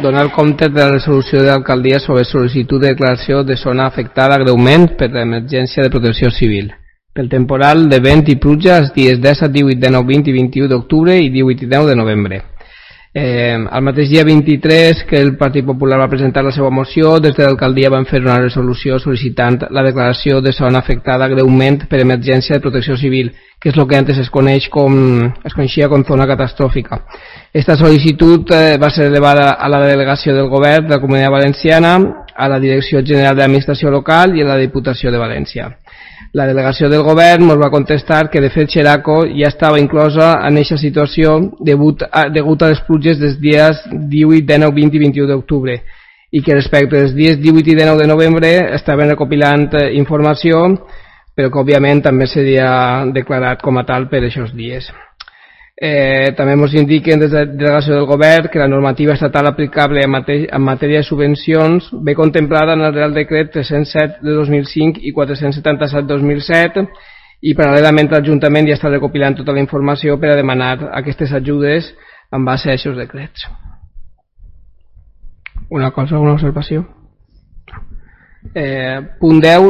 donar compte de la resolució de l'alcaldia sobre sol·licitud de declaració de zona afectada greument per l'emergència de protecció civil pel temporal de vent i pluja els dies 17, 18, 19, 20 i 21 d'octubre i 18 i 19 de novembre. El mateix dia 23 que el Partit Popular va presentar la seva moció, des de l'alcaldia van fer una resolució sol·licitant la declaració de zona afectada greument per emergència de protecció civil, que és el que antes es coneixia com zona catastròfica. Esta sol·licitud va ser elevada a la delegació del govern de la Comunitat Valenciana, a la Direcció General d'Administració Local i a la Diputació de València. La delegació del govern ens va contestar que de fet Xeraco ja estava inclosa en aquesta situació degut a les pluges dels dies 18, 19, 20 i 21 d'octubre i que respecte als dies 18 i 19 de novembre estaven recopilant informació però que òbviament també seria declarat com a tal per aquests dies. També ens indiquen des de la delegació del govern que la normativa estatal aplicable en matèria de subvencions ve contemplada en el Real Decret 307 de 2005 i 477 de 2007 i paral·lelament l'Ajuntament ja està recopilant tota la informació per a demanar aquestes ajudes en base a aquests decrets. Una observació? Punt 10,